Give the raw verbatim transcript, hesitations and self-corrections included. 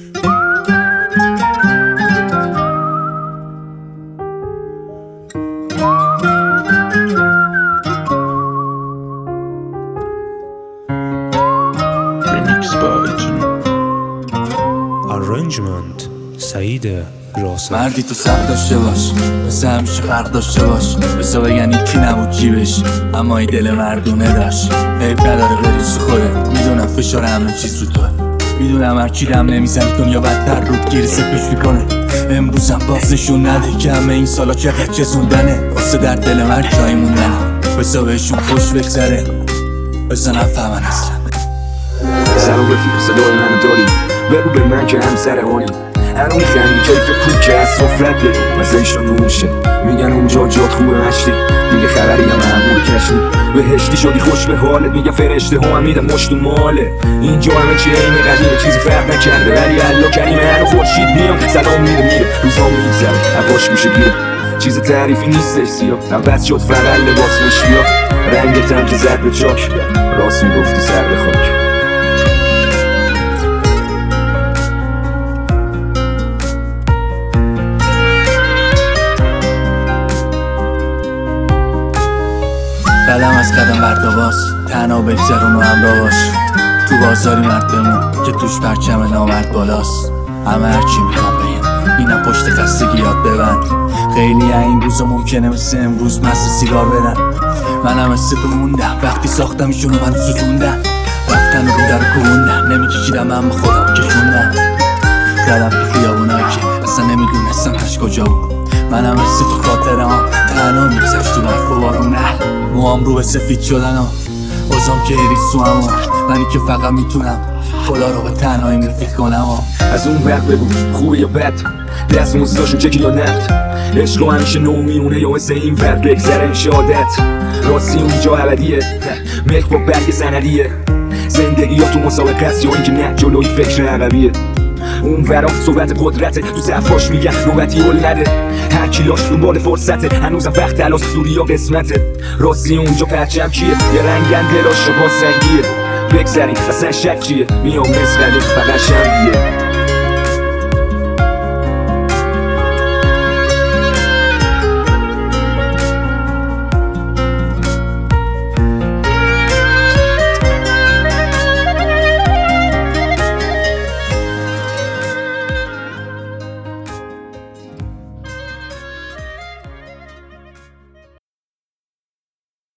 Arrangement سعید راسخ. مردی تو سر داشته باش، مثل همیشه فرق داشته باش. بسا بگن یکی نبود جیبش، اما ای دل مردونه داشت. عیب نداره بری سو خوره، میدونم فشار همه چیز رو توه. میدونم هرچی دم نمیزنی دنیا بدتر رود گیری سپش میکنه. امروزم باز نشون نده که همه این سالا چقدر چزوندنه. واسه در دل مرد جایی موندنه، بسا بهشون خوش بگذره، بسا نفهمن اصلا. سر و رفیق صدای منو داری، بگو به من که همسر هانی. هنو میخندی کیف کوک که از صفرت بگو مزهشون روشه. میگن اونجا جات خوبه مشتی، دیگه خبری هم معمول کشنی. بهشتی شدی خوش به حالت، میگن فرشته ها هم میدن مشت و ماله. اینجا همه چی این قدیمه، چیزی فرق نکرده ولی الله کریمه. هنو خورشید میام سلام میره میره، روزا میگذره هواش میشه گیره. چیز تعریفی نیستش سیاه، عوض شد فقط لباسش بیا. رنگت هم که زد به چاک، راست میگفتی سر به خاک. قدم از قدم برداباز، تنها بگذرون و همراه باش. تو بازاری مردمون که توش پرچم نامرد بالاست. همه هرچی میخوام بگم، اینم پشت خستگی یاد ببند. خیلی این روزا ممکنه مثل امروز مست سیگار بدن. منم مثل تو موندم وقتی ساختمشون و منو سوزوندن. رفتن و رو در کووندن، نمیکشیدم من به خودم کشوندن. قدم تو خیابونایی که اصلا نمیدونستم هش کجا بود. منم مثل تو خاطره ها تنها میگذشت تو برف و بارونه. موام رو به سفید شدن ها، بازم که ایریس تو همون. منی که فقط میتونم خدا رو به تنهایی رفیق کنم ها. از اون وقت بگو خوبه یا بد، دست موزداشون چکی یا نفت. عشق همیشه نو میونه یا مثل این ور بگذره میشه عادت. راستی اونجا ابدیه، ملک با برگ سندیه. زندگی یا تو مسابقه است یا اینکه نه جلوی فکر عقبیه. اون ورا صحبت قدرته، تو صفاش میگن نوبتی هل نده. هر کی لاش دنبال فرصته، هنوزم وقت تلاش دوری یا قسمته. راستی اونجا پرچم کیه، یه رنگن دلاش با سنگیه. بگذریم اصلا شک چیه، میام مثل فقط شنبیه.